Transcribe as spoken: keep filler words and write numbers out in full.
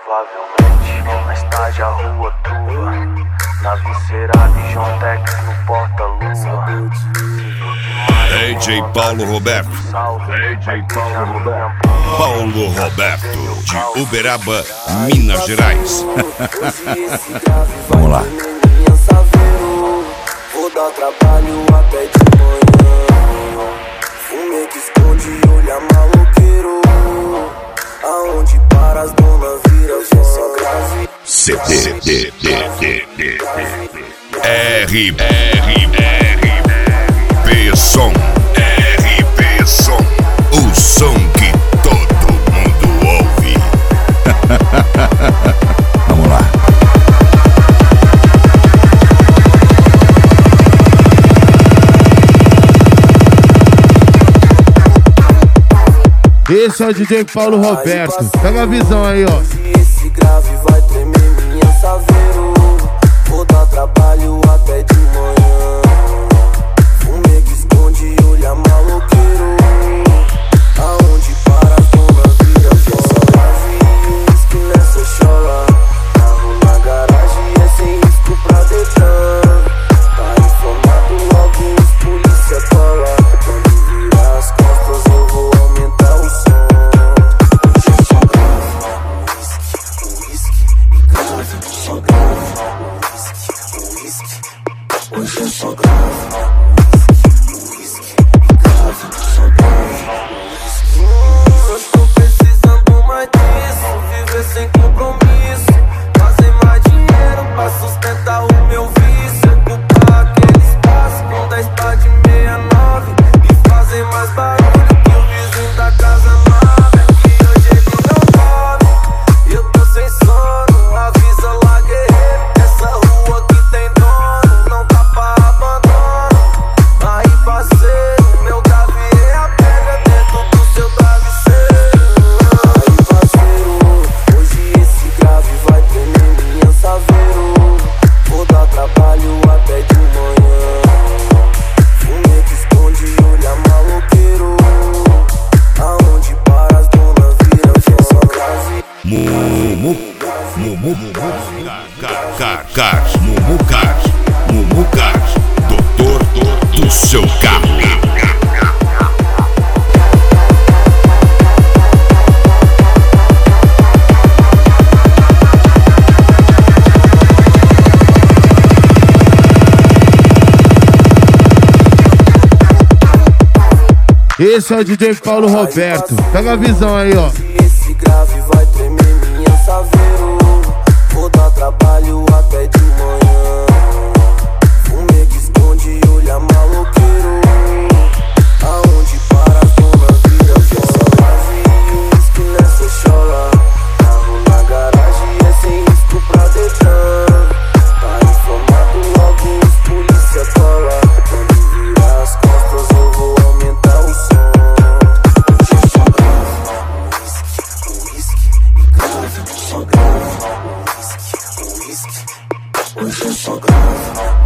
Provavelmente na estádio a rua tua, na visceral João Tex no porta-lua. D J Paulo Roberto, D J Paulo Roberto, Paulo Roberto, de Uberaba, Minas Gerais. Vamos lá. Vou dar trabalho até de manhã. Fumei que esconde, olha maloqueiro. Aonde para as donas vira só grave. C D, D, D, D, D, R, R, R, P som, R, P som, o som que todo mundo ouve. Vamos lá. Esse é o D J Paulo Roberto. Pega a visão aí, ó. Esse grave vai tremer minha saveiro. Vou dar trabalho até de manhã. Fumei que esconde, olha maloqueiro. Aonde para as donas vira só grave. Isque nessa chola. Carro na garagem é sem risco pra Detran. Tá informado logo os polícia cola. Quando virar as costas eu vou aumentar o som. Hoje eu sou grave, o uísque, grave, sou grave. Eu tô precisando mais disso, viver sem compromisso. Fazer mais dinheiro pra sustentar o meu vício. Ocupar aquele espaço com dez pá de meia nove e fazer mais barulho que o vizinho da casa nova. É que hoje ele não come, eu tô sem sono. Avisa lá, guerreiro, essa rua aqui tem dono. Não tá pra abandono. Aí parceiro, meu grave é a pedra dentro do seu travesseiro. Aí parceiro, hoje esse grave vai tremer minha saveiro. Vou dar trabalho até de manhã. Fumei que esconde, olha maloqueiro. Aonde para as donas viram só grave. Mumu, Mumu, Car, Car, Car, Mumu Car, Mumu Car, doutor do seu carro. Esse é o D J Paulo Roberto. Pega a visão aí, ó. Esse grave vai tremer minha saveiro. Vou dar trabalho até de manhã. Fumei que esconde, olha maloqueiro. Aonde para as donas vira só grave. Isque nessa chola. Carro na garagem é sem risco pra Detran. Tá informado logo os polícia cola. Quando virar as costas eu vou aumentar o som. Hoje eu sou grave, o uísque, grave, sou grave. O uísque, o uísque, hoje eu sou grave.